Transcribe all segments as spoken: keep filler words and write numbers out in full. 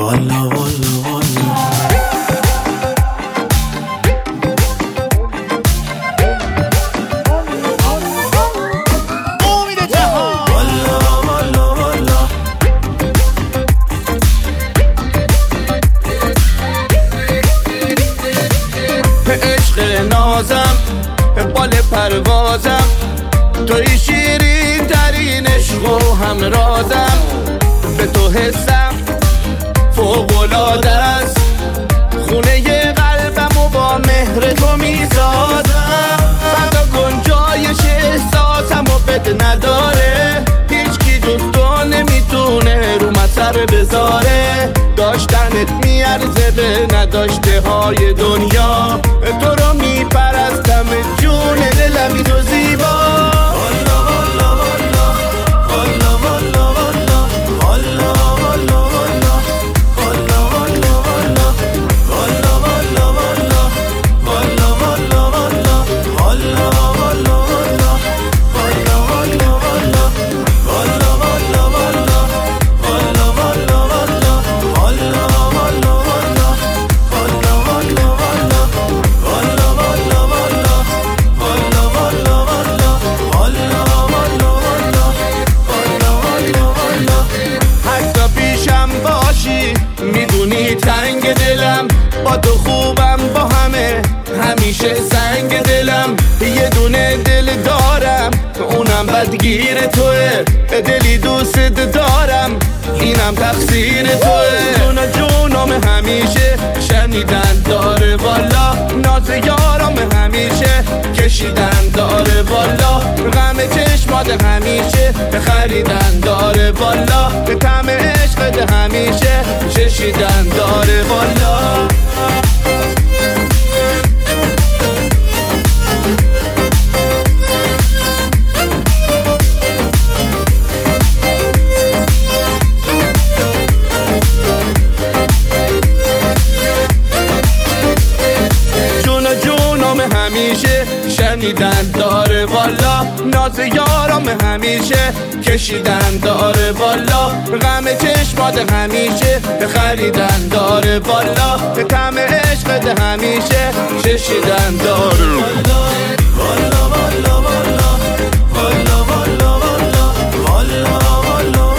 والا والا والا نازم بال پروازم توی شیرین ترین عشق و همرازم به تو حسم فوق‌العاده است خونه قلبم و با مهر تو میسازم فدا گنجایش احساسم و بد نداره هیچ کی جز تو نمیتونه رو من سر بذاره داشتنت میارزه به نداشته های دنیا تو رو میپرستم جون دلمی تو زیبا میدونی تنگ دلم با تو خوبم با همه همیشه سنگ دلم یه دونه دل دارم اونم بدگیر توه دلی دوست دارم اینم تقصیر توه جون جونم همیشه شنیدن داره والا ناز یارم همیشه کشیدن داره والا غم چشمات همیشه خریدن داره والا طعم عشقت همیشه چشیدن داره والا همیشه شنیدن داره والا ناز یارم همیشه کشیدن داره والا غم چشمات همیشه خریدن داره والا طعم عشقت همیشه چشیدن داره والا والا والا والا والا والا والا والا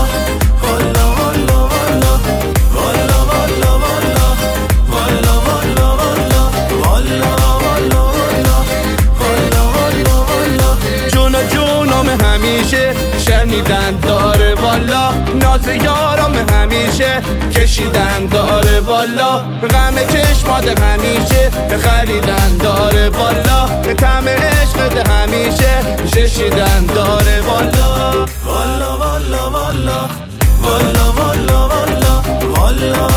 همیشه شنیدن داره والا ناز یارم همیشه کشیدن داره والا غم چشمات همیشه خریدن داره والا طعم عشقت همیشه چشیدن داره والا والا والا والا والا والا والا والا